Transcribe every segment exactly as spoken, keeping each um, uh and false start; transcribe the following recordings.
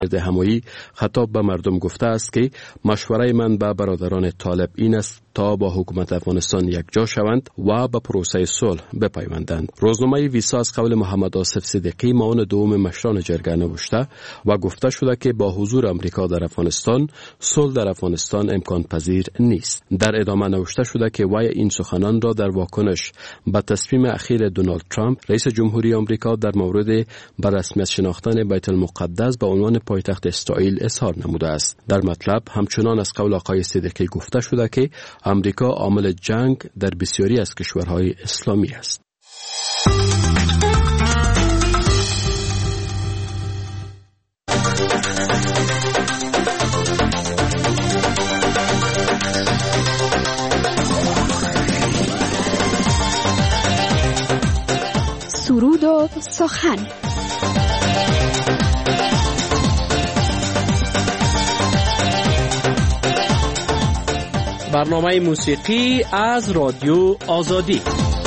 همایی خطاب به مردم گفته است که مشوره من به برادران طالب این است تا با حکومت افغانستان یکجا شوند و به پروسه صلح بپیوندند. روزنامه ویسا از قول محمد آصف صدیقی معاون دوم مشران جرگه نوشته و گفته شده که با حضور امریکا در افغانستان صلح در افغانستان امکان پذیر نیست. در ادامه نوشته شده که وی این سخنان را در واکنش به تصمیم اخیر دونالد ترامپ رئیس جمهوری آمریکا در مورد به رسمیت شناختن بیت المقدس به عنوان پایتخت اسرائیل اظهار نموده است. در مطلب همچنان از قول آقای صدیقی گفته شده که امریکا عامل جنگ در بسیاری از کشورهای اسلامی است. سرود و سخن. برنامه موسیقی از رادیو آزادی.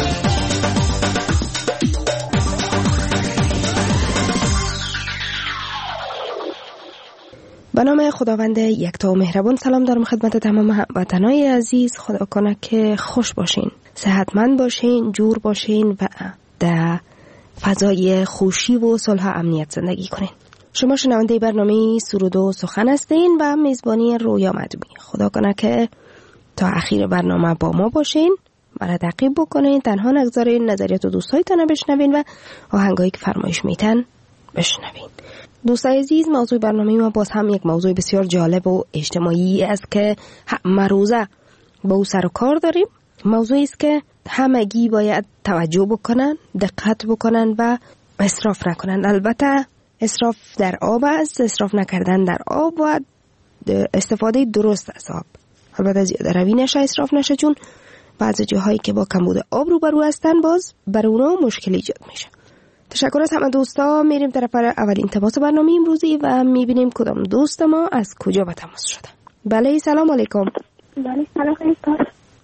به نام خداوند یکتا و مهربان سلام دارم خدمت تمام هموطنان عزیز. خدا کنه که خوش باشین، صحتمند باشین، جور باشین و در فضای خوشی و صلح و امنیت زندگی کنین. شما شنونده برنامه سرود و سخن هستین و میزبانی رویا مدومی. خدا کنه که تا اخیر برنامه با ما باشین، مرا تعقیب بکنین، تنها نگذارین، نظریات و دوستایتان بشنوین و آهنگایی که فرمایش میتن بشنوین. دوستای عزیز، موضوع برنامه ما باز هم یک موضوع بسیار جالب و اجتماعی است که مروزه با او سر و کار داریم. موضوعی است که همگی باید توجه بکنن، دقت بکنن و اسراف نکنن. البته اسراف در آب است، اسراف نکردن در آب و استفاده درست از آب. البته زیاده روی نشه، اسراف نشه، چون بعضی جاهایی که با کمبود آب روبرو هستن باز بر اونا مشکل ایجاد میشه. تشکر از همه دوستا. میریم طرف اولین تماس برنامه امروزی و میبینیم کدام دوست ما از کجا به تماس شده. بله، سلام علیکم. بله، سلام علیکم.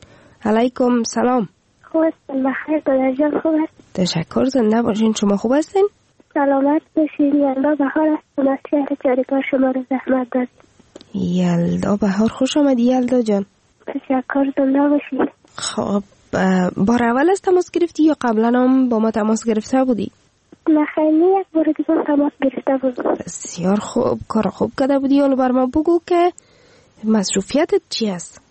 علیکم سلام. خوب هستین؟ بخیر درجان خوب هست؟ تشکر، زنده باشین. شما خوب هستین؟ سلامت باشین. یلدا بهار است از شهر چاریکار شما رو زحمت داد. یلدا بهار، خوش آمدی یلدا جان. تشکر، زنده باشین. خب بار اول از تماس گرفتی یا قبلا هم با ما تماس گرفته بودی؟ نه خیلی، یک بار دیگه تماس گرفته بودم. بسیار خوب، کار خوب کرده بودی. حالا بر ما بگو که مصروفیتت چی است؟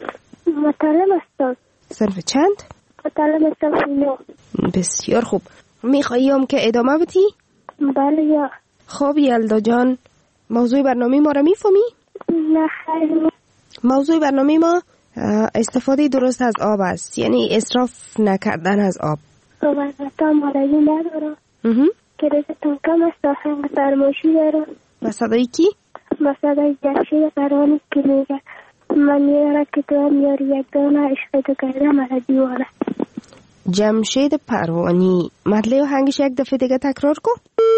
مطالب هستم. صرف چند؟ مطالب هستم نو. بسیار خوب. میخوایی هم که ادامه بدی؟ بله یا. خب یلدا جان، موضوع برنامه ما را میفهمی؟ نه خیلی. موضوع برنامه ما استفاده درست از آب است، یعنی اسراف نکردن از آب. صحبتم مالایی ندارم که رزتون کم است. آهنگ فرمایشی دارم. و صدای کی؟ و صدای جمشید پروانی که میگه من یاره که تو هم یاری یک دانه عشق تو کرده مرا دیوانه. جمشید پروانی، مطلع آهنگش یک دفعه دیگه تکرار کن.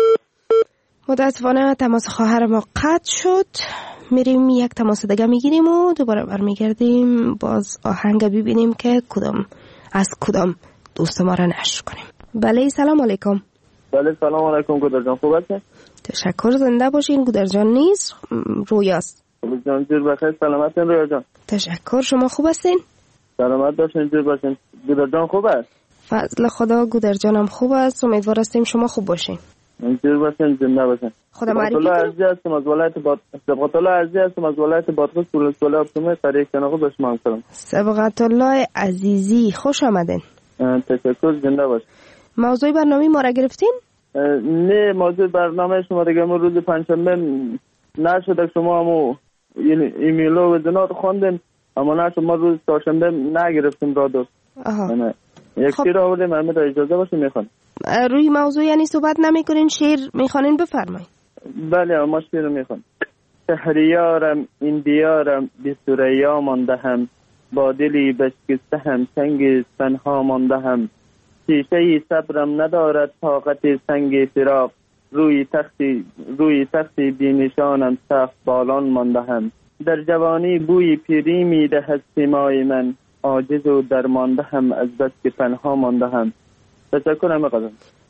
متاسفانه تماس خواهر ما قطع شد. میریم یک تماس دیگه میگیریم و دوباره برمیگردیم باز آهنگ ببینیم که کدام از کدام دوست ما را نشر کنیم. بله، سلام علیکم. بله، سلام علیکم. گودر جان خوب هستین؟ تشکر، زنده باشین. گودر جان نیست، رویاست. گودر جان جور بخیر، سلامتین رویا جان. تشکر، شما خوب هستین؟ سلامت باشین، جور باشین. گودر جان خوب است؟ فضل خدا، گودر جانم خوب است. امیدوار هستیم شما خوب باشین. جور باشین، زنده باشین. خدا معرفی کنه. عزیز هستم از ولایت باد سبقت الله عزیز هستم از ولایت بادغیس ولسوالی اپتومه قریه کناغو به شما سلام. سبقت الله عزیزی، خوش آمدین. تشکر، زنده باشین. موضوع برنامه ما را گرفتین؟ نه، موضوع برنامه شما دیگه ما روز پنجشنبه نشد شما همو یعنی ایمیلو و دنات خوندن، اما نشد ما روز چهارشنبه نگرفتیم را دوست. آها. یک شعر آوردیم، همه اجازه باشه میخوان. روی موضوع یعنی صحبت نمی کنین، شعر میخوانین؟ بفرمایید. بله، ما شعر میخوان. شهریارم این دیارم بی سریا مانده هم، با دلی بشکسته هم سنگ تنها مانده هم، شیشه صبرم ندارد طاقت سنگ فراق، روی تختی روی تختی بی نشانم سخت بالان مانده هم، در جوانی بوی پیری میدهد سیمای من، عاجز و درمانده هم از بس که تنها مانده هم. تشکر همه قدم.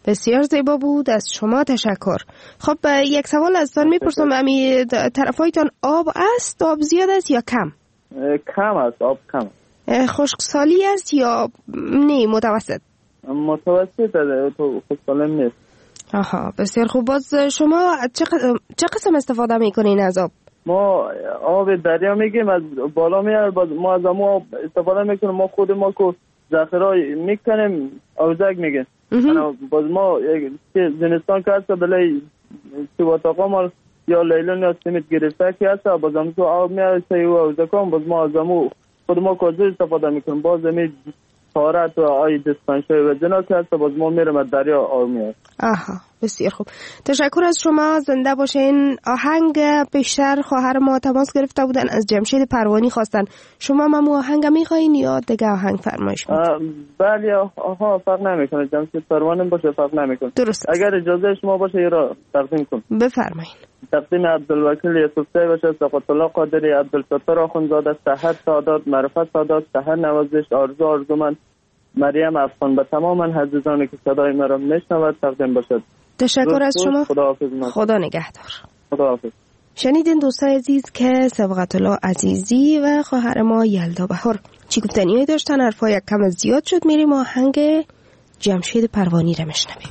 بسیار زیبا بود، از شما تشکر. خب یک سوال ازتان میپرسم، امی طرفایتان آب است؟ آب زیاد است یا کم؟ کم است، آب کم. خشکسالی است یا نه متوسط؟ متوسط است، تو خشکسال نیست. آها بسیار خوب. باز شما چه چه قسم استفاده میکنین از آب؟ ما آب دریا میگیم، از بالا میاد، ما از آب استفاده میکنیم. ما خود ما کو ذخیره میکنیم، اوزک میگیم. باز ما زمستان که هست بلای تو اتاقا ما یا لیلون یا سیمت گرفته که هست، باز هم تو آب میاد سیو اوزکام، باز ما از آب خود ما کو استفاده میکنیم. باز می تارت و آی دسپنشای و جنا که هست، باز ما میرم از دریا آب میاد. آها بسیار خوب، تشکر از شما، زنده باشین. آهنگ پیشتر خواهر ما تماس گرفته بودن، از جمشید پروانی خواستن. شما ممو آهنگ میخواین یا دیگه آهنگ فرمایش میکنید؟ بله آها، فرق نمیکنه، جمشید پروانی باشه فرق نمیکنه. درست. اگر اجازه شما باشه یه را تقدیم کنم. بفرمایید. تقدیم عبدالوکیل یوسفزی باشه، سقط الله قادری، عبدالستار آخوندزاده، سحر سادات، معرفت سادات، سحر نوازش، آرزو آرزومند، مریم افغان، به تمام عزیزانی که صدای مرا میشنوند تقدیم باشد. تشکر از شما. خدا, خدا نگهدار. خدا حافظ. شنیدین دوستای عزیز که سبقت الله عزیزی و خواهر ما یلدا بهار چی گفتنیایی داشتن، حرفا یک کم زیاد شد. میریم آهنگ جمشید پروانی را میشنویم.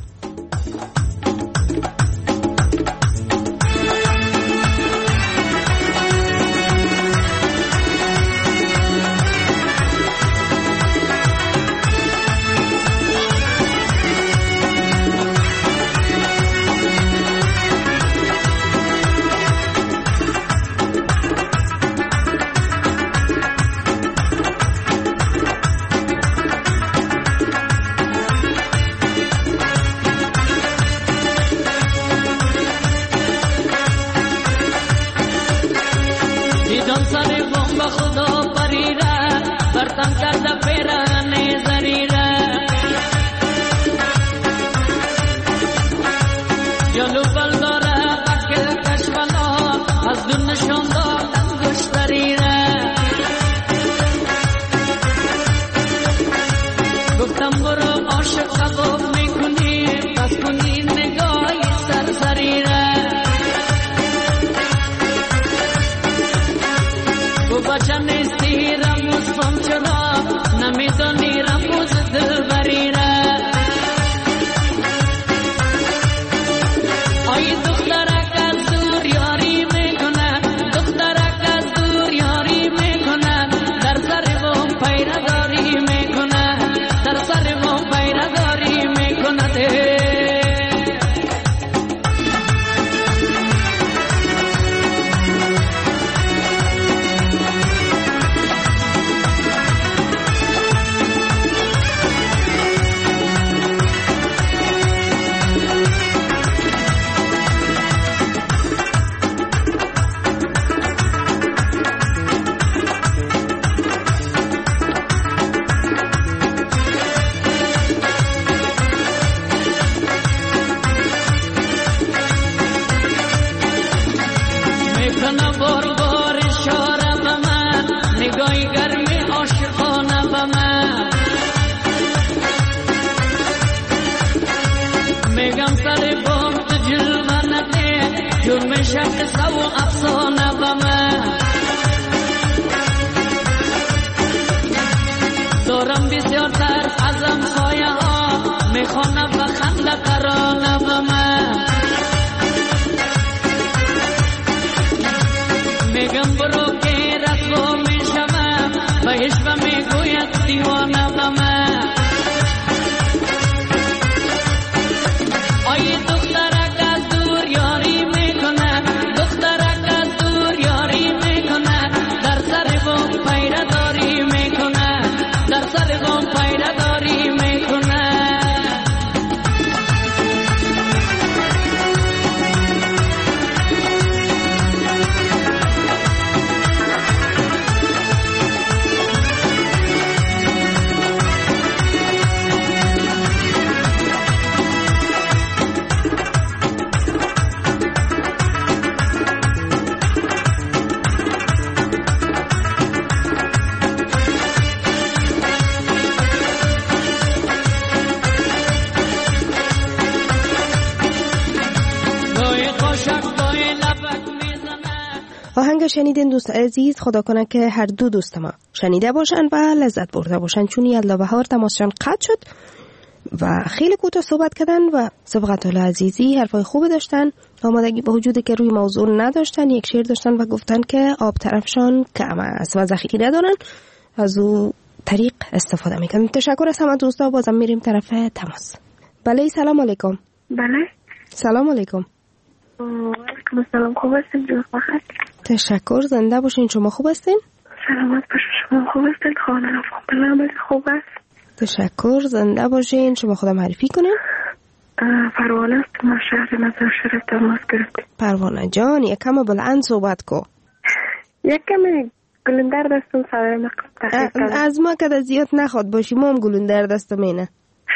آهنگ شنیدین دوست عزیز، خدا کنه که هر دو دوست ما شنیده باشن و لذت برده باشن، چون یلا بهار تماسشان قطع شد و خیلی کوتاه صحبت کردن و سبقت الله عزیزی حرفای خوب داشتن، آمادگی با وجودی که روی موضوع نداشتن، یک شعر داشتن و گفتن که آب طرفشان کم است و ذخیره دارن، از او طریق استفاده میکنن. تشکر از همه دوستا. بازم میریم طرف تماس. بله سلام علیکم. بله سلام علیکم. علیکم السلام. خوب هستین؟ جو بخیر. تشکر. زنده باشین. شما خوب هستین؟ سلامت باشین. شما خوب هستین؟ خانه فامیل خوب است؟ تشکر. زنده باشین. شما خودم معرفی کنین. پروانه است. ما شهر مزار شریف تماس گرفتیم. پروانه جان یک کم بلند صحبت کو. یک کمی گلندر دستم صدای مقصد. از ما که زیاد نخواد باشی، ما هم گلندر دستم اینه.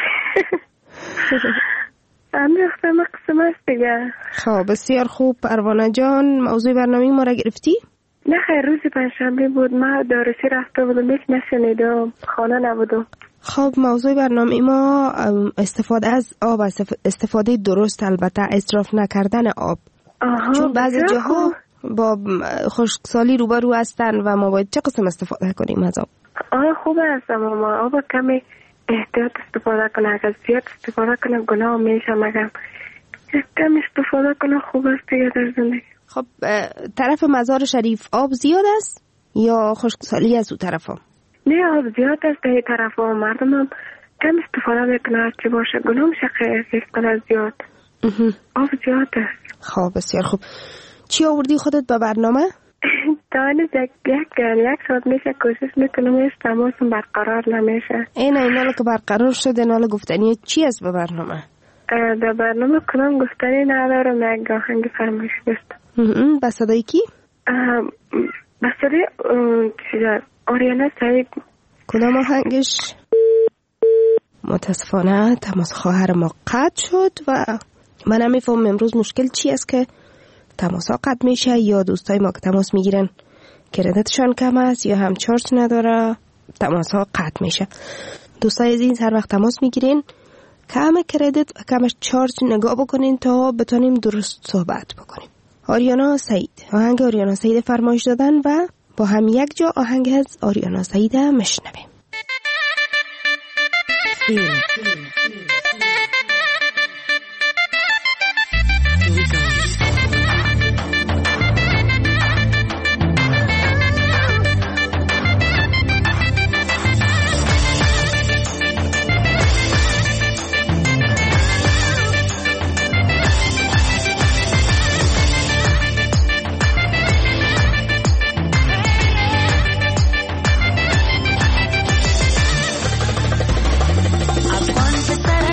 امی اختر مقصم است دیگه. خب بسیار خوب. پروانه جان موضوع برنامه ما را گرفتی؟ نه خیر، روزی پنجشنبه بود، ما دارسی رفته بودم، یک نشنیدم، خانه نبودم. خب موضوع برنامه ما استفاده از آب، استفاده درست، البته اسراف نکردن آب. آها، چون بعضی جاها با خشکسالی روبرو هستن و ما باید چه قسم استفاده کنیم از آب؟ آه خوب است، اما آب کمی احتیاط استفاده کنه، اگر زیاد استفاده کنه گناه میشه، مگر کم استفاده کنه خوب است دیگه در زندگی. خب طرف مزار شریف آب زیاد است یا خشکسالی از اون طرف ها؟ نه آب زیاد است در طرف ها، مردم هم کم استفاده میکنه، هرچی باشه گناه میشه خیلی کنه زیاد. آب زیاد است. خب بسیار خوب. چی آوردی خودت به برنامه؟ دانه یک یک ساعت میشه کوشش میکنم ایش تماسم برقرار نمیشه. این اینالا که برقرار شده، اینالا گفتنی چی است به برنامه؟ در برنامه کنم گفتنی ندارم، یک آهنگ فرمایش گفتم. به صدای کی؟ به صدای آریانا سعید. کدام آهنگش؟ متاسفانه تماس خواهر ما قطع شد و من نمیفهم امروز مشکل چی است که تماس ها قطع میشه، یا دوستای ما که تماس میگیرن کردتشان کم است یا هم چارج نداره تماس ها قطع میشه. دوستای عزیز هر وقت تماس میگیرین کم کردت و کمش چارج نگاه بکنین تا بتونیم درست صحبت بکنیم. آریانا سعید، آهنگ آریانا سعید فرمایش دادن و با هم یک جا آهنگ از آریانا سعید مشنویم. That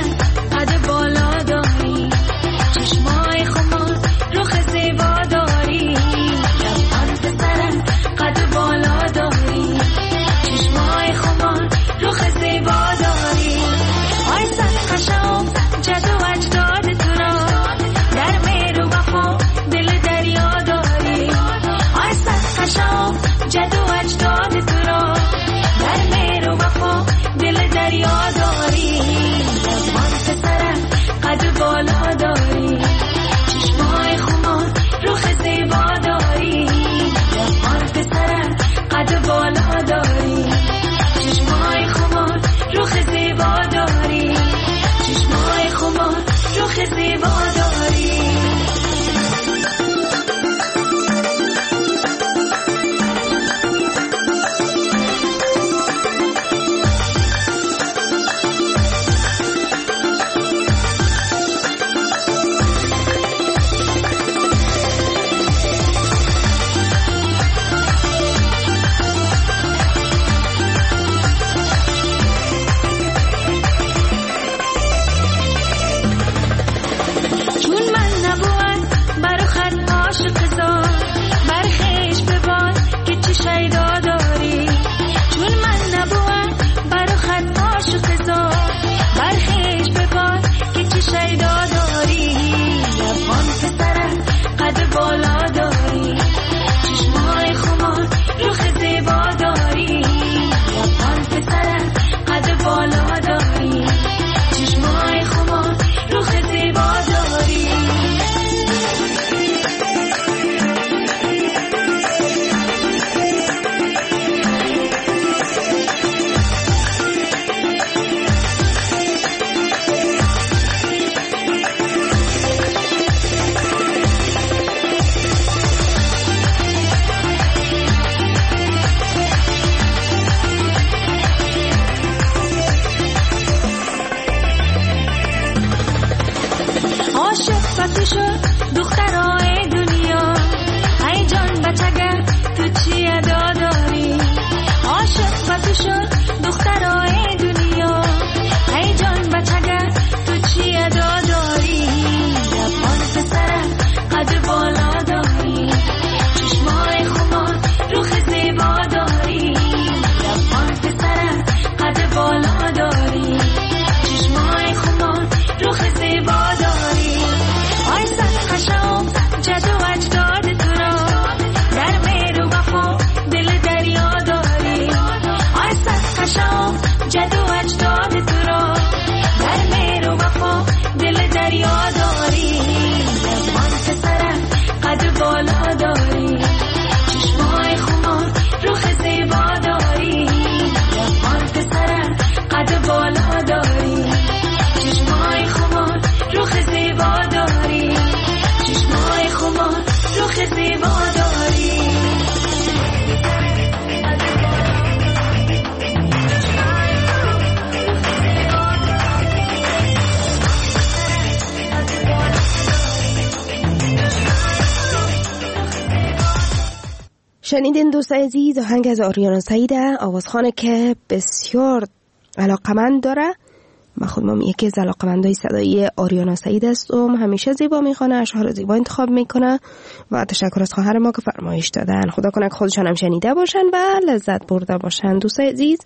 بالا داری، چشمای خمار روخ زیبا داری، جوان پسرت قد بالا داری، چشمای خمار روخ زیبا داری، چشمای خمار روخ زیبا داری. شنیدین دوست عزیز آهنگ از آریانا سعیده، آوازخانه که بسیار علاقمند داره. من خودم یکی از علاقمندای صدایی آریانا سعیده هستم، همیشه زیبا میخونه، اشعار زیبا انتخاب میکنه و تشکر از خواهر ما که فرمایش دادن. خدا کنه که خودشان هم شنیده باشن و لذت برده باشن. دوست عزیز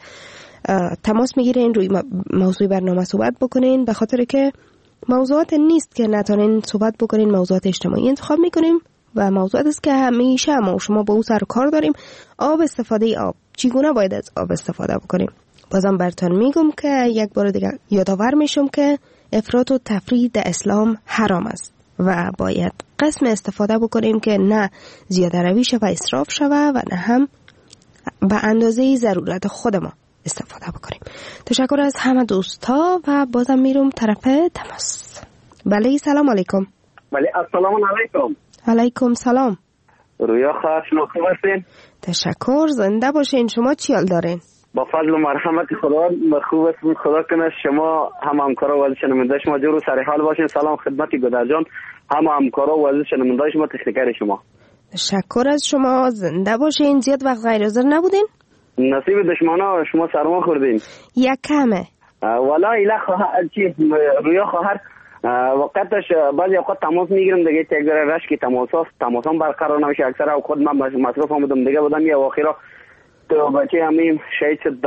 تماس میگیرین روی موضوع برنامه صحبت بکنین، به خاطر که موضوعات نیست که نتونین صحبت بکنین، موضوعات اجتماعی انتخاب میکنیم و موضوعات است که همیشه ما و شما با او سر کار داریم. آب، استفاده آب، چگونه باید از آب استفاده بکنیم. بازم براتون میگم که یک بار دیگه یادآور میشم که افراط و تفریط در اسلام حرام است و باید قسم استفاده بکنیم که نه زیاده روی شوه و اسراف شوه و نه هم به اندازه ضرورت خود ما استفاده بکنیم. تشکر از همه دوستا و بازم میرم طرف تماس. بله سلام علیکم. بله السلام علیکم. علیکم سلام. رویا خواهر شما خوب هستین؟ تشکر، زنده باشین. شما چی حال دارین؟ با فضل و مرحمت خدا خوب هستم. خدا کنه شما هم همکارا و شنونده شما جور و سر حال باشین. سلام خدمت گودر جان، هم همکارا و شنونده شما، تشکر شما. تشکر از شما، زنده باشین. زیاد وقت غیر حاضر نبودین؟ نصیب دشمنا شما سرما خوردین. یک کمه. والا اله خواهر چی رویا خواهر وقتش بعضی اوقات تماس میگیرم دیگه، یک ذره رش که تماس هست تماسام برقرار نمیشه. اکثر اوقات من مصروف آمدم دیگه بودم یا اخیرا تو بچه همین شهید شد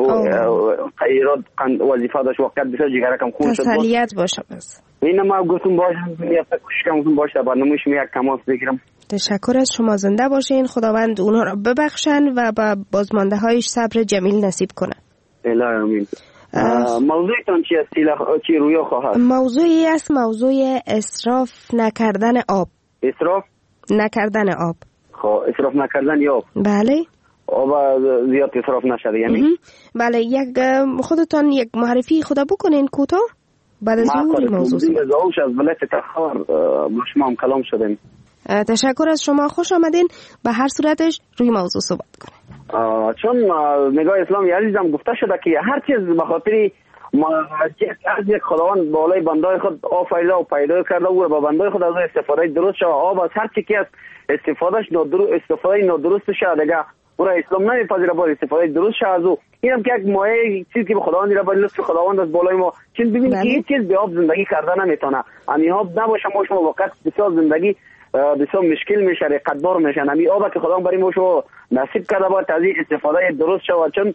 و خیرات وظیفه داشت، وقت بسیار جگرکم خون شد. تسلیت باشه بس. این ما گفتم باشم یا کوششم باشه برنامه‌ش می یک تماس بگیرم. تشکر از شما، زنده باشین. خداوند اونها را ببخشن و با بازمانده هایش صبر جمیل نصیب کنه. الهی آمین. موضوعتون چی است چی رویا خواهد؟ موضوعی است موضوع اسراف نکردن آب. اسراف نکردن آب. خب اسراف نکردن آب. بله. آب زیاد اسراف نشده یعنی؟ بله. یک خودتان یک معرفی خدا بکنین کوتاه بعد از اون موضوع زوج از ولایت تخار با شما هم کلام شدیم. تشکر از شما، خوش آمدین. به هر صورتش روی موضوع صحبت کنیم. چون نگاه اسلامی عزیزم گفته شده که هر چیز به خاطر از یک خداوند بالای بندای خود آفریده و پیدا کرده و با بندای خود از استفاده درست شد. آب از هر چی که از استفادهش نادرست استفاده نادرست شد دیگه او را اسلام نمیپذیره، با استفاده درست شد از او. اینم که یک مایه چیزی که به خداوند را با لطف خداوند از بالای ما چون ببینید که هیچ چیز به آب زندگی کردن نمیتونه. امی آب نباشه ما شما وقت بسیار زندگی بسیار مشکل میشه، رقتبار میشه. امی آب که خداوند برای ما شما نصیب کرده باید از این استفاده درست شود. چون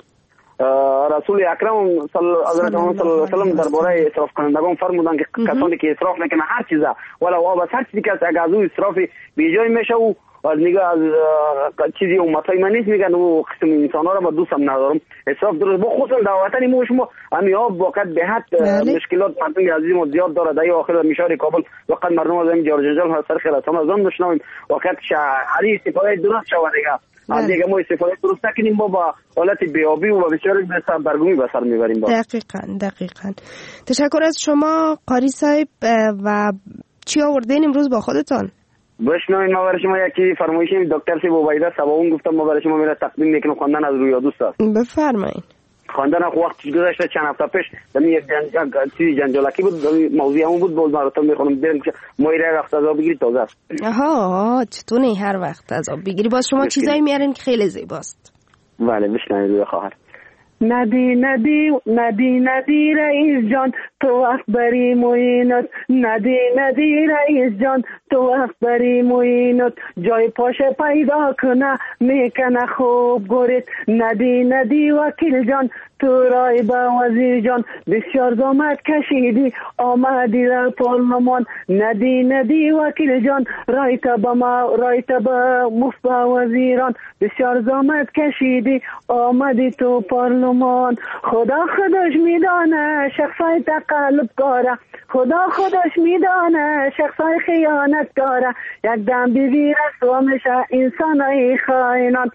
رسول اکرم صلی الله علیه و سلم درباره اسراف کنندگان فرمودن که کسانی که اسراف میکنن هر چیزا ولی آب از هر چیزی که از او اسراف بیجای میشه و از نگاه از چیزی امتای من نیست میگن و قسم انسان ها را با دوستم ندارم. اسراف درست با خصوصا در وطن ما شما امی آب وقت به حد مشکلات مردم عزیز ما زیاد داره. در آخر میشار کابل وقت مردم از این جار جنجال ها سر خلاص ما زن داشتیم وقت شهری استفاده درست شود دیگه. از دیگه ما استفاده درست نکنیم ما با حالت بیابی و بسیار بسیار برگمی به سر میبریم. دقیقاً دقیقاً. تشکر از شما قاری صاحب. و چی آوردین امروز با خودتان؟ بشنوین ما برای شما یکی فرمایشی دکتر سی بوبایده سباون گفتم ما برای شما میره تقدیم میکنم. خواندن از رویا دوست است. بفرمایید. خواندن خو وقت گذشته چند هفته پیش دمی یک جنجال چیزی جنجالکی بود موضوع همون بود باز براتون میخونم بریم که ما ایره وقت عذاب بگیری تازه است. آها چطور نه هر وقت عذاب بگیری باز شما چیزایی میارین که خیلی زیباست. بله بشنوید رویا خواهر. ندی ندی ندی ندی رئیس جان تو وقت بری موینت، ندی ندی رئیس جان تو وقت بری موینت، جای پاشه پیدا کنه میکنه خوب گورید. ندی ندی وکیل جان تو رای با وزیر جان بسیار زحمت کشیدی آمدی در پارلمان. ندی ندی وکیل جان رایت با ما رایت با مفت وزیران بسیار زحمت کشیدی آمدی تو پارلمان. خدا خودش میدانه شخصای قلب کاره خدا خودش میدانه شخصای خیانت کاره یک دم بیبی رسوا میشه انسان های خائنان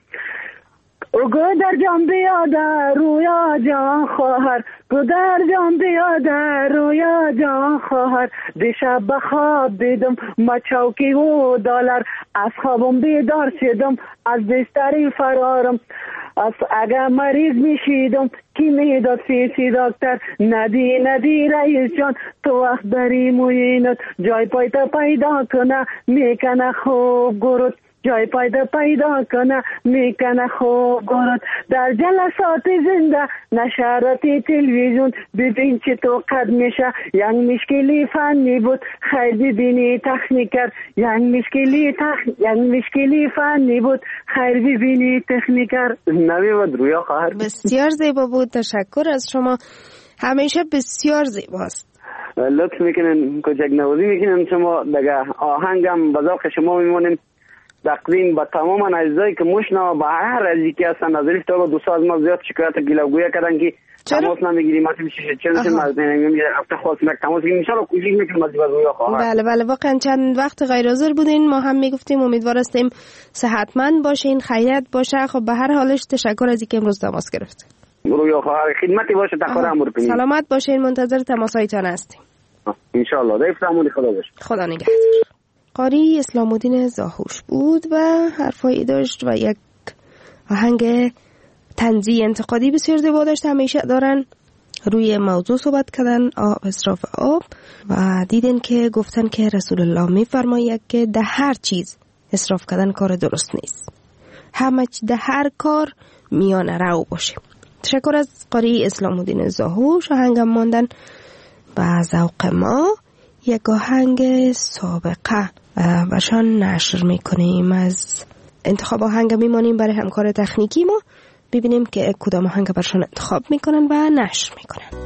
گو در جان بیاده رویا جان خواهر گو در جان بیاده رویا جان خواهر دیشب به خواب دیدم ما چوکی و دلار از خوابم بیدار شدم از بستری فرارم از اگر مریض میشیدم کی میداد فیسی دکتر ندی ندی رئیس جان تو وقت داری موینت جای پایتا پیدا کنه میکنه خوب گرد جای پیدا پیدا کنه میکنه خوب گرد در جلسات زنده نشراتی تلویزیون ببین چه تو قد میشه یک مشکلی فنی بود خیر ببینی تکنیکر یک مشکلی تخ یک مشکلی فنی بود خیر ببینی تکنیکر نمی بود رویا خواهر بسیار زیبا بود. تشکر از شما، همیشه بسیار زیباست. لطف میکنین کوچک نوازی میکنین شما دیگه آهنگم به ذوق شما میمونیم تقدیم به تمام عزیزایی که مشنا به هر از یکی هستن از ریفت تا دوست از ما زیاد شکایت گیلاگویی کردن که تماس نمیگیریم ما میشه چند چند از نمیگیم هفته خاص نک تماس میگیریم ان شاء الله کوشش میکنیم از رویا خواهر. بله بله واقعا چند وقت غیر حاضر بودین، ما هم میگفتیم امیدوار هستیم صحتمند باشین، خیریت باشه. خب به هر حالش تشکر از اینکه امروز تماس گرفتین. رویا خواهر خدمتی باشه تقدیم امر کنید. سلامت باشین، منتظر تماسایتان هستیم ان شاء الله. ضیف سامونی خدا باشه. خدا نگهدار. قاری اسلام الدین زاهوش بود و حرفایی داشت و یک آهنگ طنزی انتقادی بسیار زیبا داشت. همیشه دارن روی موضوع صحبت کردن، آب، اسراف آب، و دیدن که گفتن که رسول الله میفرماید که ده هر چیز اسراف کردن کار درست نیست، همه ده هر کار میانه رو باشه. تشکر از قاری اسلام الدین زاهوش. آهنگم ماندن با ذوق ما یک آهنگ سابقه برشان نشر میکنیم. از انتخاب آهنگ میمانیم برای همکار تکنیکی ما ببینیم که کدام آهنگ برشان انتخاب میکنن و نشر میکنن.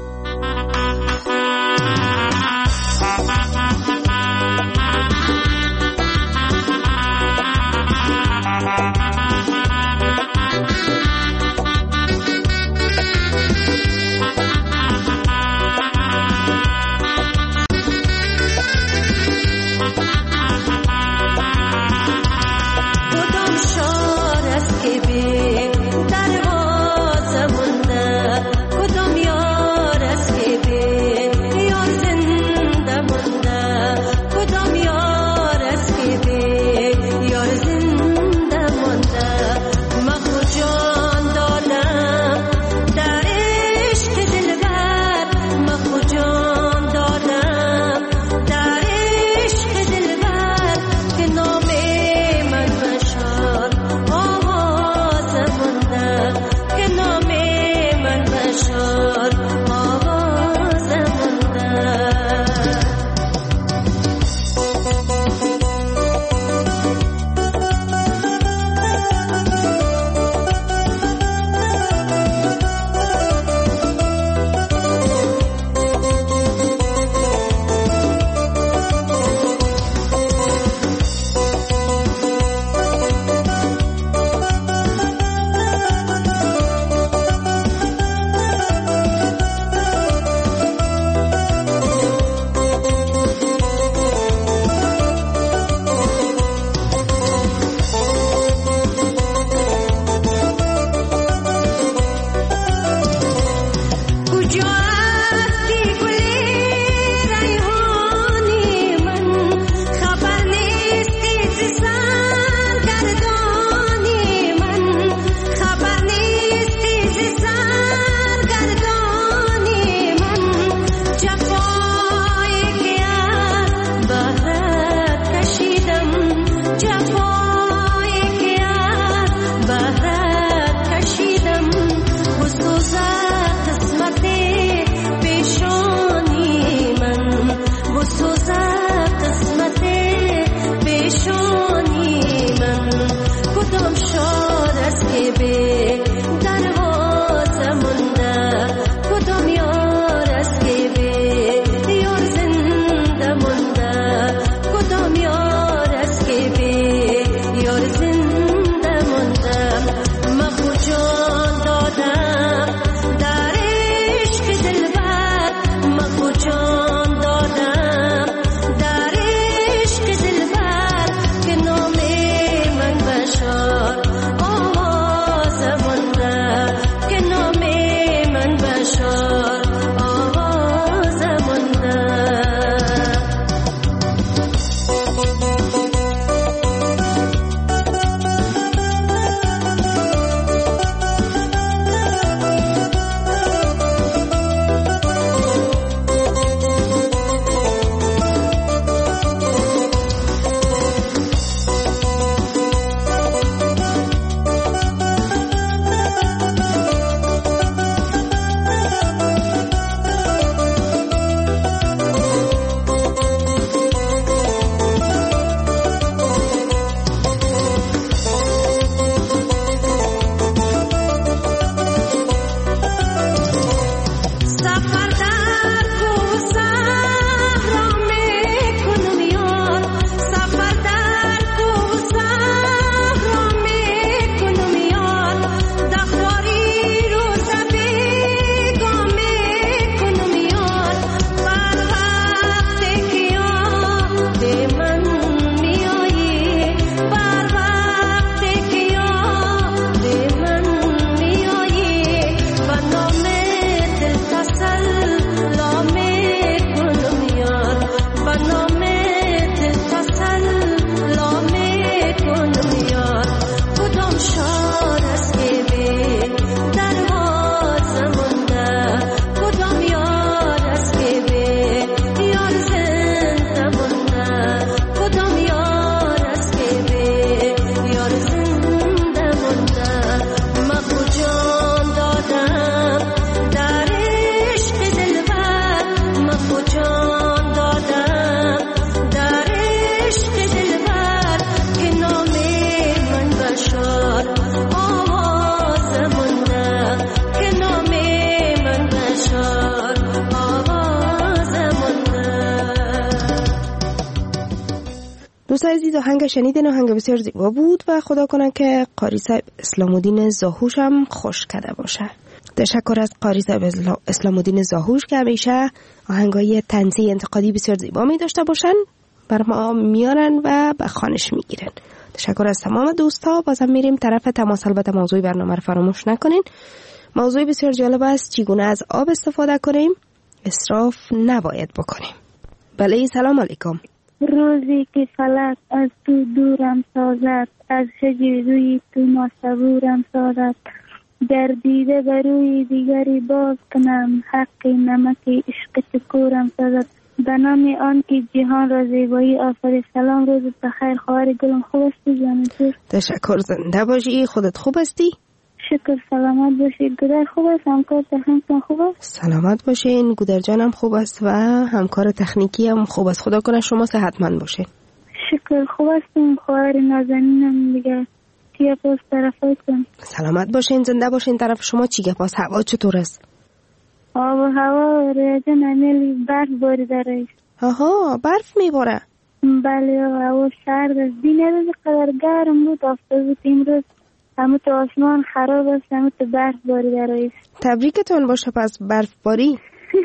آهنگ شنیدین، آهنگ بسیار زیبا بود و خدا کنه که قاری صاحب اسلام الدین زاهوش هم خوش کرده باشه. تشکر از قاری صاحب اسلام الدین زاهوش که همیشه آهنگای طنزی انتقادی بسیار زیبا می داشته باشن، بر ما میارن و به خوانش میگیرن. تشکر از تمام دوستا. بازم میریم طرف تماس. البته موضوع برنامه رو فراموش نکنین. موضوع بسیار جالب است، چگونه از آب استفاده کنیم، اسراف نباید بکنیم. بله، سلام علیکم. روزی که فلک از تو دورم سازد، از شجر روی تو ما صبورم سازد، گردیده بر روی دیگری باز کنم، حق نمک عشق تو کورم سازد. به نام آن که جهان را زیبایی آفرید. سلام، روزت بخیر خواهر گلم. خوب هستی جان؟ تشکر، زنده باشی. خودت خوب هستی؟ شکر، سلامت باشید. گودر خوب است؟ همکار تکنیکی خوب است؟ سلامت باشین. گودر جانم خوب است و همکار تکنیکی هم خوب است. خدا کنه شما صحتمند باشین. شکر، خوب هستیم. خواهر نازنینم دیگه چیه پاس طرفایتون؟ سلامت باشین، زنده باشین. طرف شما چیه پاس؟ هوا چطور است؟ آب و هوا ریاضه نمیلی برف باریده رئیس. آها، برف میباره؟ بله، هوا سرد است. دین روز قدر گرم بود، آفتاب بود. امروز همه تو آسمان خراب است، همه تو برف باریده رئیس. تبریکتون باشه پس برف باری.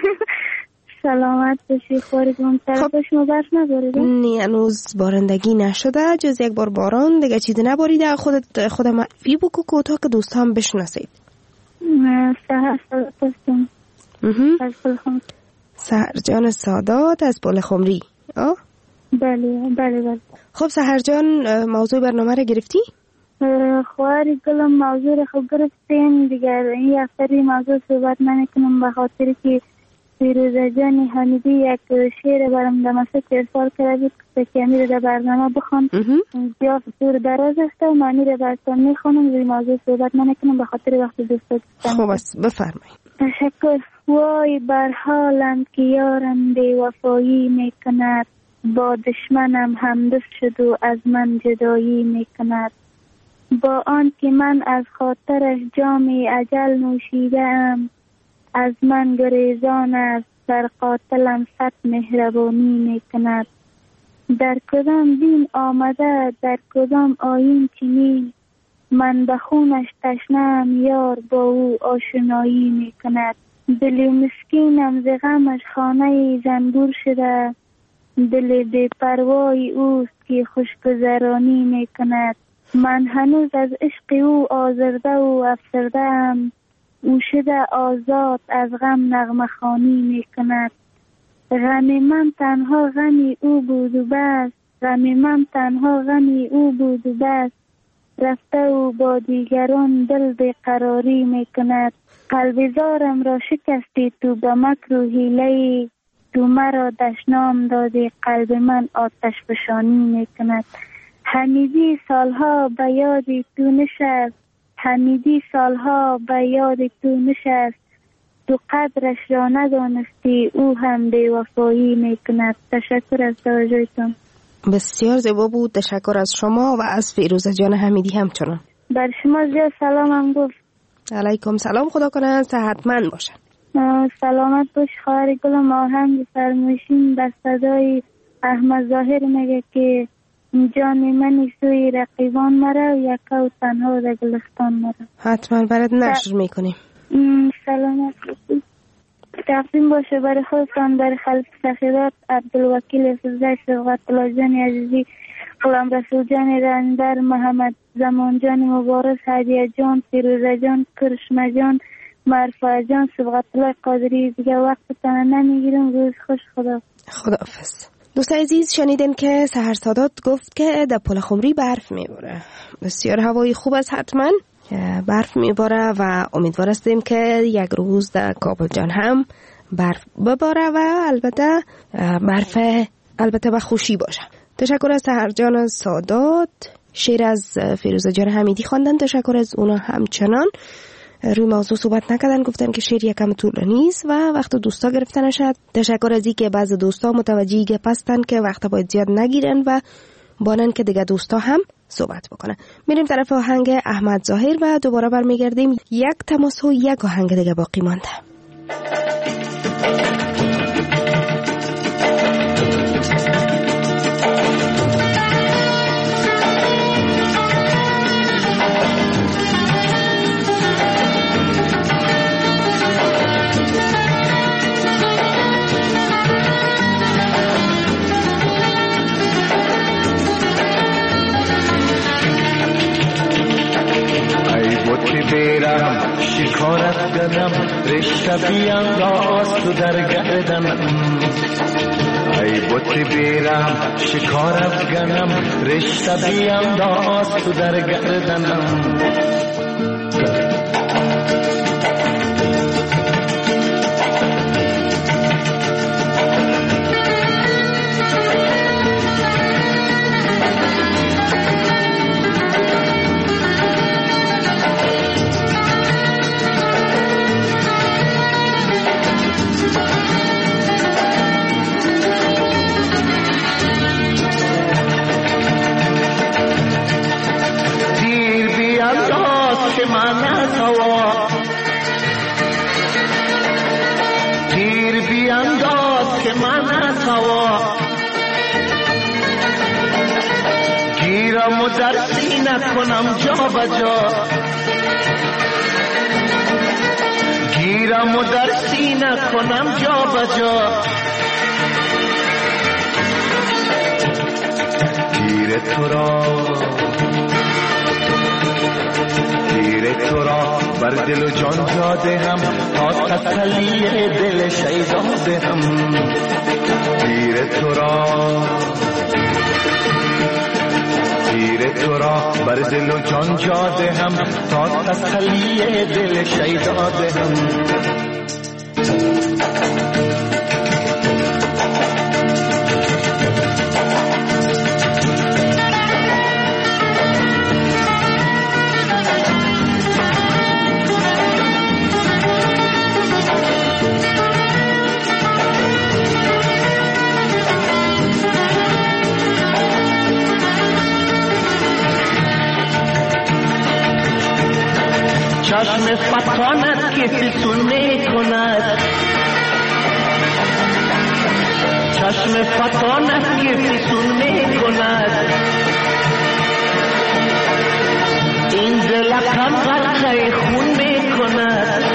سلامت باشی خواهرگم. طرف شما برف نباریده؟ نه، هنوز بارندگی نشده، جز یک بار باران دیگه چیزی نباریده. خودت خود معرفی بکو که تا که دوست هم بشناسید. سهر سادات هستم از پل خمری. سهر جان سادات از پل خمری. آه؟ بله بله بله. خب سهر جان، موضوع برنامه رو گرفتی؟ خواهر گلم موضوع رو خوب گرفتیم دیگر. این هفته موضوع صحبت نکنم به خاطر که فیروزه جان حمیدی یک شعر برام دمسته ارسال کرده بود که امیر در برنامه بخوان. جا دور دراز است و معنی رو براتون میخوانم. روی موضوع صحبت نکنم به خاطر وقت دوست. خوب است، بفرمایید. تشکر. وای بر حالم که یارم بی وفایی میکند، با دشمنم همدست شد و از من جدایی میکند. با آن که من از خاطرش جام اجل نوشیدم، از من گریزان است در قاتلم صد مهربانی میکند. در کدام دین آمده در کدام آیین چنین، من به خونش تشنه‌ام یار با او آشنایی میکند. دل مسکینم ز غمش خانه زنبور شده، دل بی پروای اوست که خوشگذرانی میکند. من هنوز از عشق او آزرده و افسرده‌ام، او شده آزاد از غم نغمه خوانی میکند. غم من تنها غمی او بود و بس، غم من تنها غمی او بود و بس، رفته و با دیگران دل بیقراری میکند. قلب زارم را شکستی تو به مکر و حیله، تو مرا دشنام دادی قلب من آتش فشانی میکند. حمیدی سالها به یاد تو نشست، حمیدی سالها به یاد تو نشست، تو قدرش را ندانستی او هم بی وفایی میکند. تشکر از توجهتون. بسیار زیبا بود. تشکر از شما و از فیروزه جان حمیدی همچنان. بر شما زیاد سلامم گفت. علیکم سلام. خدا کنه صحتمند باشن. سلامت باش خواهر گلم. آهنگ فرمایشین به صدای احمد ظاهر میگه که جان من سوی رقیبان مرا، یکا و تنها در گلستان مرا. حتما برات نشر میکنیم. سلامت باشید. تقدیم باشه برای خودتان، برای خلف سخیرات عبدالوکیل فزای صبغت الله جان عزیزی، غلام رسول جان رندر، محمد زمان جان مبارز، هدیه جان، فیروزه جان، کرشمه جان، مرفع جان، صبغت الله قادری. دیگه وقتتان نمیگیرم. روز خوش. خدا خداحافظ. دوست عزیز، شنیدین که سحر سادات گفت که در پل خمری برف میباره. بسیار هوای خوب است، حتما برف میباره و امیدوار هستیم که یک روز در کابل جان هم برف بباره و البته برف البته با خوشی باشه. تشکر از سحر جان سادات. شعر از فیروزه جان حمیدی خواندن. تشکر از اونا. همچنان روی موضوع صحبت نکردن، گفتن که شعر یکم طولانی است و وقت دوستا گرفتن شد. تشکر از اینکه بعضی دوستا متوجه گپ هستن که وقت باید زیاد نگیرن و بانن که دیگه دوستا هم صحبت بکنن. میریم طرف آهنگ احمد ظاهر و دوباره برمیگردیم. یک تماس و یک آهنگ دیگه باقی مانده. بت بیرم شکار افگنم رشته بیانداز تو در گردنم ای بت بیرم شکار افگنم رشته بیانداز تو در گردنم گیرم و در سینه کنم جا بجا گیرم و در سینه کنم جا بجا گیر تو را گیر تو را بر دل و جان جا دهم تا تسلی دل شیدا دهم گیر تو را گیر تو را بر دل و جان جا دهم تا تسلی دل شیدا دهم چشم فتانت که فسون می کند چشم فتانت که فسون می کند این دلکم غرقه خون می کند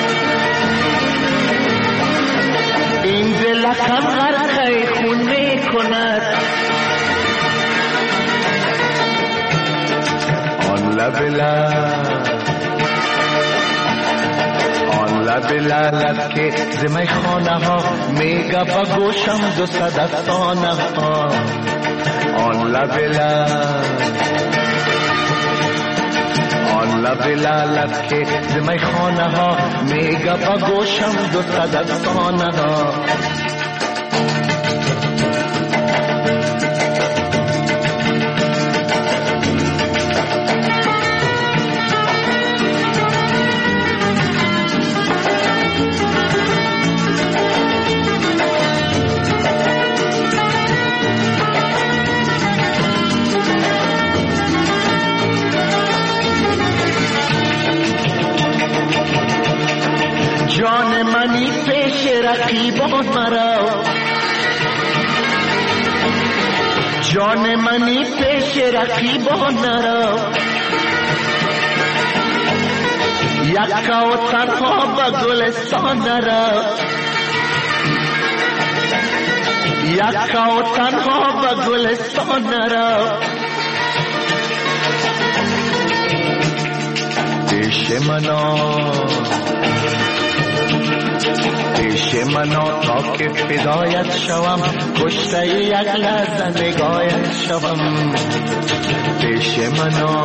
این دلکم غرقه خون می کند آن لب لب لب لالت که زمی خانه ها میگه با گوشم دو صد افسانه ها آن لب لب آن لب لالت که زمی خانه ها میگه با گوشم دو صد افسانه ها جان منی پیش رقیبان مرا جان منی پیش رقیبان مرا یکا و تنها به گلستان را یکا و تنها به گلستان را پیش منا پیش منا تا که فدایت شوم کشته یک لحظه نگاهت شوم پیش منا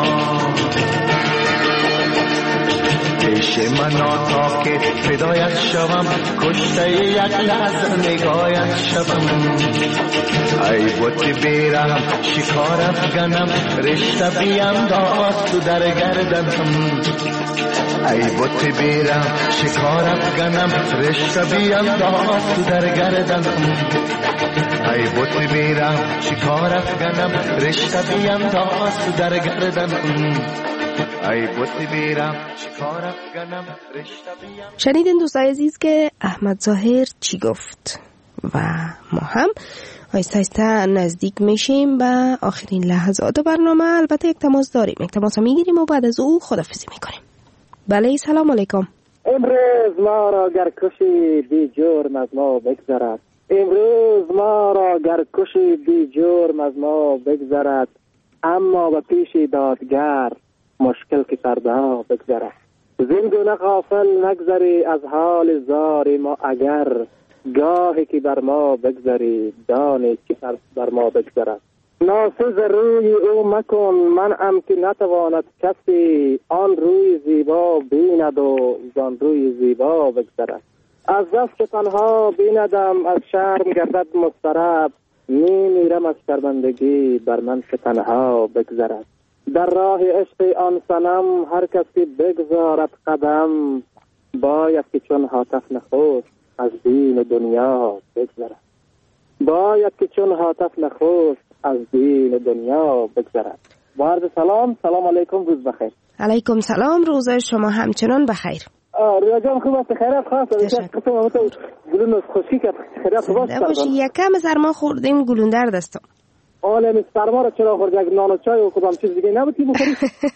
پیش منا تا که فدایت شوم کشته یک لحظه نگاهت شوم ای بت بیرم شکار افگنم رشته بیانداز تو در گردنم ای بت بیرم شکار افگنم رشته بیانداز تو در گردنم ای بت بیرم شکار افگنم رشته بیانداز تو در گردنم ای بت بیرم شکار افگنم رشته بیانداز. شنیدین دوستای عزیز که احمد ظاهر چی گفت و ما هم آیسته آیسته نزدیک میشیم به آخرین لحظات برنامه. البته یک تماس داریم، یک تماس میگیریم و بعد از او خداحافظی میکنیم. بله سلام علیکم. امروز ما را گر کشی بی جرم از ما بگذرد امروز ما را گر کشی بی جرم از ما بگذرد اما به پیش دادگر مشکل که سرده ها بگذرد زندگونه غافل نگذری از حال زار ما، اگر گاهی که بر ما بگذری دانی که بر ما بگذرد. ناسز روی او مکن من ام که نتواند کسی، آن روی زیبا بیند و زان روی زیبا بگذرد. از دست تنها بیندم از شرم گردد مضطرب، می میرم از شرمندگی بر من که تنها بگذرد. در راه عشق آن صنم هر کسی بگذارد قدم، باید که چون هاتف نخست از دین دنیا بگذرد. باید که چون هاتف نخست از دین دنیا بگذرد. با عرض سلام، سلام علیکم، روز بخیر. علیکم سلام، روز شما همچنان بخیر. رویا جان خوب است؟ خیرات خاص است. قسم ما تو گلون خوشی که خیرات خوب است. باشه یکم سرما خوردیم گلون در دستم. آله می سرما رو چرا خورد؟ یک نان و چای و کدام چیز دیگه نبودی بخوری؟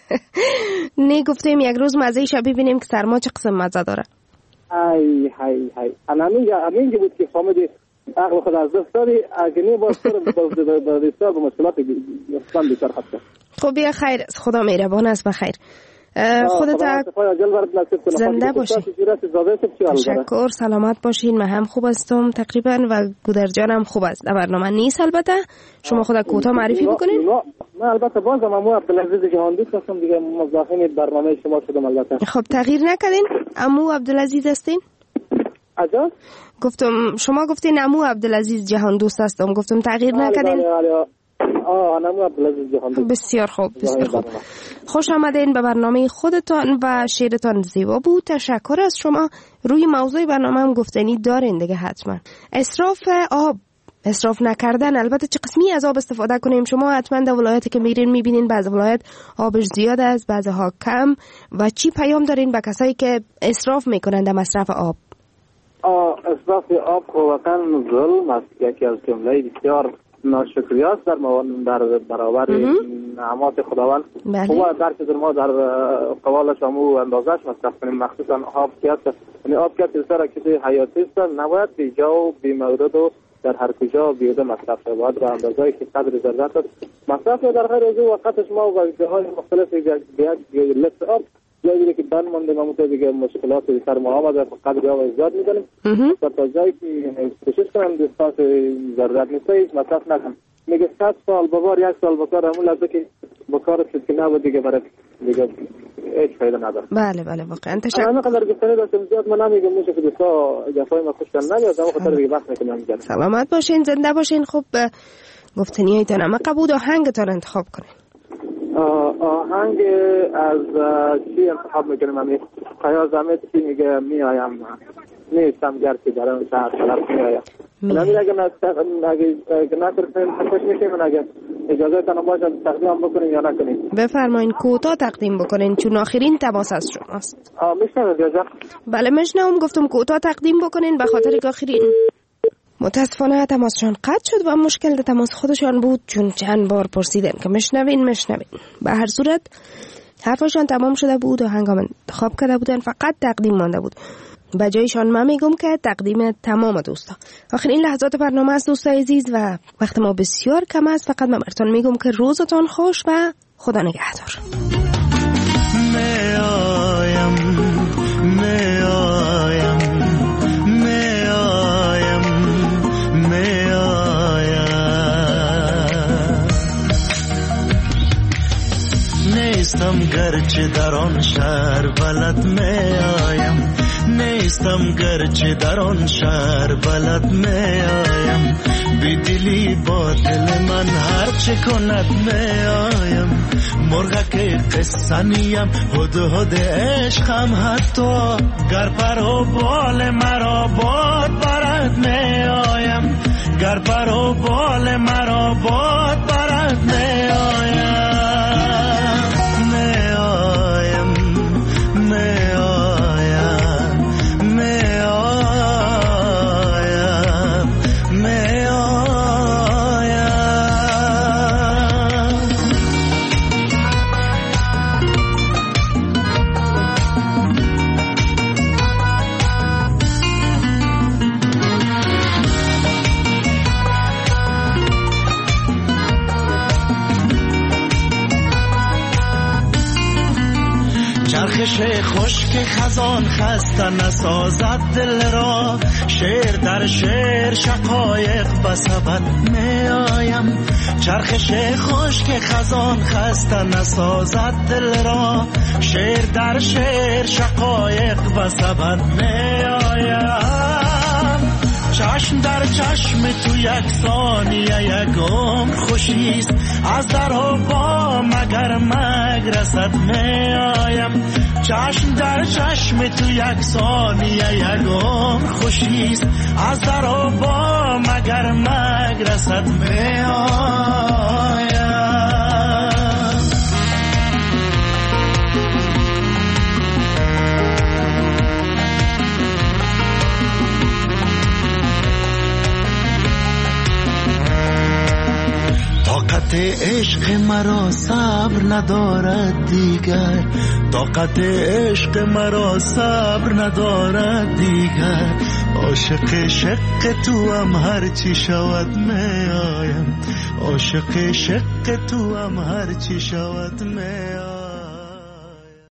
نه گفتیم یک روز مزه شب ببینیم که سرما چه قسم مزه داره. ای هی هی انا میگه همین بود که فهمیدی عقل خود از دست دادی، اگه نه باز تو به بسیار به مشکلات اصلا بیکار هست. خب بیا خیر، خدا مهربان است. بخیر خودت زنده باشی. تشکر، سلامت باشین. من هم خوب هستم تقریبا و گودر جانم خوب است. در برنامه نیست البته. شما خود کوتاه معرفی بکنین. من البته بازم امو عبدالعزیز جهاندوست هستم دیگه، مزاحم برنامه شما شدم البته. خب تغییر نکردین؟ امو عبدالعزیز هستین؟ اجازه گفتم شما گفتین امو عبدالعزیز جهاندوست هستم، گفتم تغییر نکردین؟ آه امو عبدالعزیز جهاندوست. بسیار خوب، بسیار خوب. خوش آمدین به برنامه خودتان و شعرتان زیبا بود. تشکر از شما. روی موضوع برنامه هم گفتنی دارین دیگه حتما. اسراف آب، اسراف نکردن. البته چه قسمی از آب استفاده کنیم؟ شما حتما در ولایتی که میرین میبینین بعض ولایت آبش زیاد است، بعضها کم. و چی پیام دارین به کسایی که اسراف میکنن در مصرف آب؟ آه اسراف آب واقعا ظلم است، یکی از جمله بسیار ناشکری است در در برابر نعمات خداوند. خوبه در که ما در قوالش همو اندازش مصرف کنیم، مخصوصا آب که است. یعنی آب که بسیار چیز حیاتی است، نباید بی جا و بی مورد و در هر کجا بیوده مصرف شود. باید به اندازه‌ای که قدر ضرورت است مصرف. در غیر از او وقتش ما و جاهای مختلف یک لیتر آب جایی که بند مانده ما متوجه دیگه مشکلات سر ما آمده قدر آب زیاد می‌کنیم. تا جایی که کوشش کنم دستاس ضرورت نیست مصرف نکنم. میگه صد سال ببار یک سال بکار همون لحظه که بکار شد که نبود دیگه برای دیگه هیچ فایده نداره. بله بله واقعا تشکر. من قدر گفتنی داشتم زیاد من نمیگم میشه که دوستا جفای ما خوش کن نمیاد، اما خاطر دیگه بحث میکنم میگم. سلامت باشین، زنده باشین. خب گفتنیایتان اما قبول آهنگتان انتخاب کنین. آهنگ از چی انتخاب میکنیم؟ من خیال زمید چی میگه میایم نیستم گرچه در اون شهر طرف میایم. نمیره اگه نکنیم خوش میشیم. من اگه اجازه تنم باشه تقدیم بکنیم یا نکنیم؟ بفرمایین کوتاه تقدیم بکنین چون آخرین تماس از شماست. آه میشنم اجازه؟ بله میشنم. گفتم کوتاه تقدیم بکنین به خاطر که آخرین. متاسفانه تماسشان قطع شد و مشکل در تماس خودشان بود چون چند بار پرسیدن که مشنوین مشنوین. به هر صورت حرفشان تمام شده بود و هنگام انتخاب کرده بودن فقط تقدیم مانده بود. به جایشان من میگم که تقدیم تمام دوستا. آخر این لحظات برنامه است دوستای عزیز و وقت ما بسیار کم است. فقط من براتون میگم که روزتان خوش و خدا نگهدار. میایم میایم میایم میایم نیستم گرچه در آن شهر بلد میایم نیستم گرچه در آن شهر بلد میایم بی دلی با دل من هر چه کند میایم مرغک قصه نیم هد هد عشقم حتی گر پر و بال مرا باد برد میایم گر پر و بال مرا باد برد میایم میایم میایم میایم چرخش خشک خزان خسته نسازد دل را، شعر در شعر شقایق بسبب می آیم. چرخش خشک خزان خسته نسازد دل را، شعر در شعر شقایق بسبب می آیم. چشم در چشم تو یک ثانیه یک عمر خوشیست، از در و با مگر مگرست می آیم. چشم در چشم تو یک ثانیه یک عمر خوشیست، از در و با مگر مگرست می آیم. طاقت عشق مرا صبر ندارد دیگر، طاقت عشق مرا صبر ندارد دیگر. عاشق شق تو هم هر چی شود می آیم، عاشق شق تو هم هر چی شود می آیم.